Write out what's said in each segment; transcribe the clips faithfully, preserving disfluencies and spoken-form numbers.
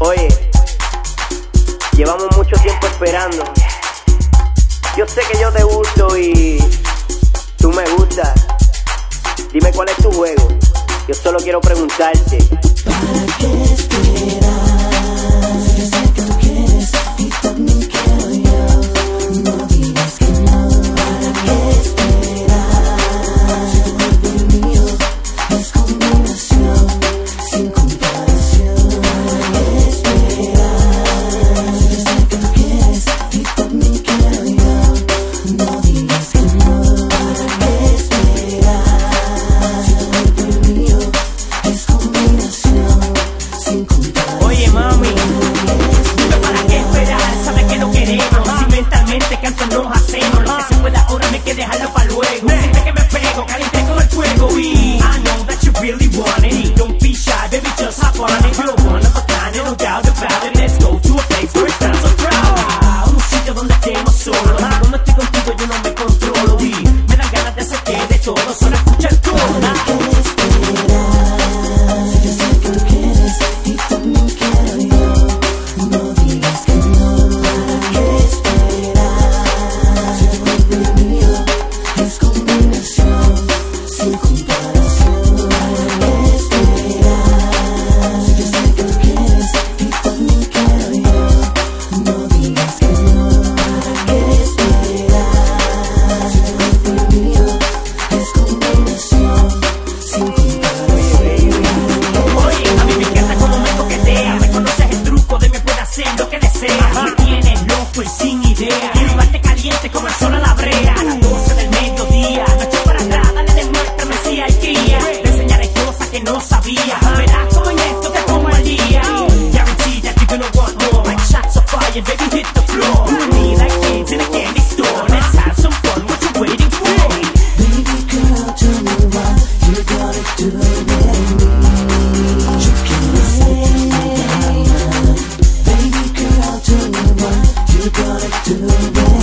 Oye, llevamos mucho tiempo esperando. Yo sé que yo te gusto y tú me gustas. Dime cuál es tu juego. Yo solo quiero preguntarte: ¿para qué esperas? Yo sé que tú quieres y también quiero yo. No digas que no. ¿Para qué esperas? Si tu cuerpo y el mío es combinación sin comparación. ¿Para qué esperas? Yo sé que tú quieres y también quiero yo. No digas que no. ¿Para qué esperas? Si tu cuerpo y el mío es combinación sin comparación. Oye mami, dime para qué esperar, sabes que lo queremos. Si mentalmente canto nos hacemos, lo que se pueda ahora me que dejarlo para luego. Siente que me pego, caliente como el fuego. Y I know that you really want it. Don't be shy, baby, just hop on it. You're one of a kind, no doubt about it. Let's go to a place where it sounds so proud. Un sitio donde estemos solos. Cuando estoy contigo yo no me controlo. Y me dan ganas de hacer que de todo, solo escucha el coro. Me tienes loco y sin idea. Quiero llevarte caliente como el sol a la brea. A las doce del mediodía, no eches para atrás, dale, demuéstrame si hay guía. Te enseñaré cosas que no sabía. Verás como en esto te pongo al día. Guarantee that you're gonna want more. Like shots of fire, baby, hit the floor. Me like kids in a candy store. Let's have some fun, what you waiting for? Baby girl, tell me why you gotta do it with me. You can't say that. Baby girl, tell me why you gotta do it with me.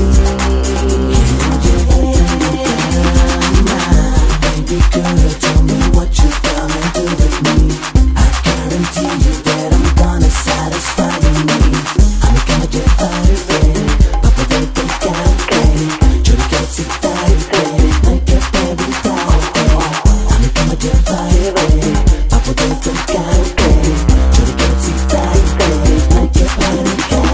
Baby girl, tell me what you gonna do with me. I guarantee you that I'm gonna satisfy your needs. I'm gonna divide it, baby. Pa' poder tocarte. Yo le quiero excitarte. Hay que preguntarte. I'm gonna divide it, baby. Pa' poder tocarte. Yo le quiero excitarte. Hay que preguntarte.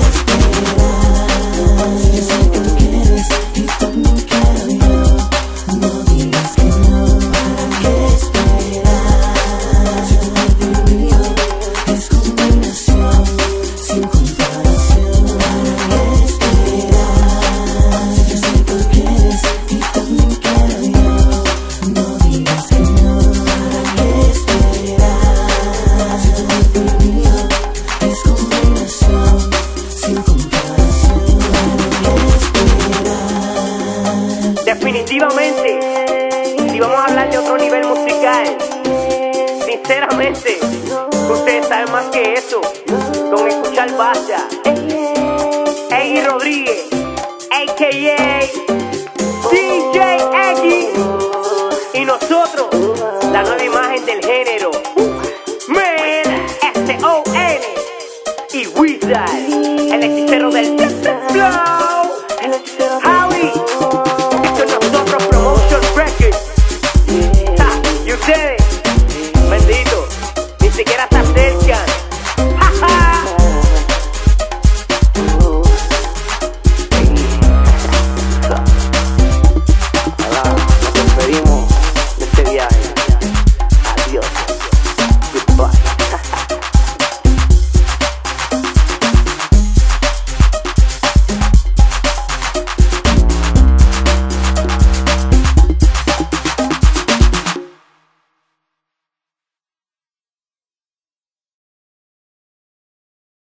Yo sé que tú quieres y también quiero yo. No digas que no. ¿Para qué esperas? Si tu cuerpo y el mío es combinación sin comparación. ¿Para qué esperas? Yo sé que tú quieres y también quiero yo. No digas que no. ¿Para qué esperas? Si tu cuerpo y el mío es combinación sin comparación. ¿Para qué esperas? definitivamente, si vamos a hablar de otro nivel musical, sinceramente, ustedes saben más que eso. Con escuchar basta. Eggy Rodríguez, a k a. D J Eggy, y nosotros, la nueva imagen del género, Man, S O N y Wizard.